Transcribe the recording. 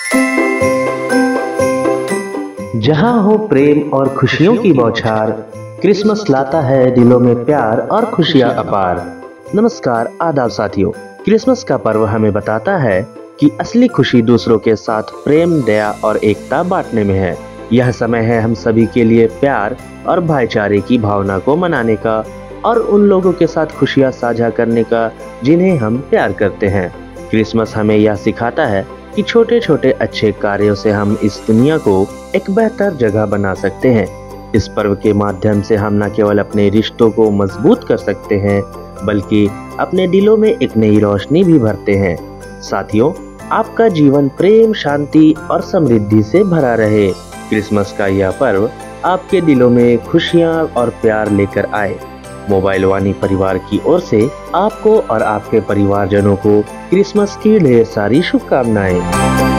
जहाँ हो प्रेम और खुशियों की बौछार, क्रिसमस लाता है दिलों में प्यार और खुशियाँ अपार। नमस्कार, आदाब साथियों। क्रिसमस का पर्व हमें बताता है कि असली खुशी दूसरों के साथ प्रेम, दया और एकता बांटने में है। यह समय है हम सभी के लिए प्यार और भाईचारे की भावना को मनाने का और उन लोगों के साथ खुशियाँ साझा करने का जिन्हें हम प्यार करते हैं। क्रिसमस हमें यह सिखाता है कि छोटे छोटे अच्छे कार्यों से हम इस दुनिया को एक बेहतर जगह बना सकते हैं। इस पर्व के माध्यम से हम न केवल अपने रिश्तों को मजबूत कर सकते हैं, बल्कि अपने दिलों में एक नई रोशनी भी भरते हैं। साथियों, आपका जीवन प्रेम, शांति और समृद्धि से भरा रहे। क्रिसमस का यह पर्व आपके दिलों में खुशियाँ और प्यार लेकर आए। मोबाइल वाणी परिवार की ओर से आपको और आपके परिवारजनों को क्रिसमस की ढेर सारी शुभकामनाएं।